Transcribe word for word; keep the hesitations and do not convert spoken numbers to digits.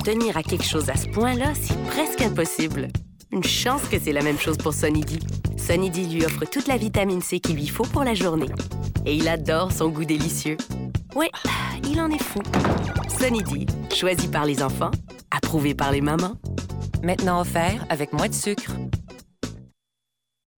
tenir à quelque chose à ce point-là, c'est presque impossible. Une chance que c'est la même chose pour Sunny D. Sunny D lui offre toute la vitamine C qu'il lui faut pour la journée. Et il adore son goût délicieux. Oui, il en est fou. Sunny D, choisi par les enfants, approuvé par les mamans. Maintenant offert avec moins de sucre.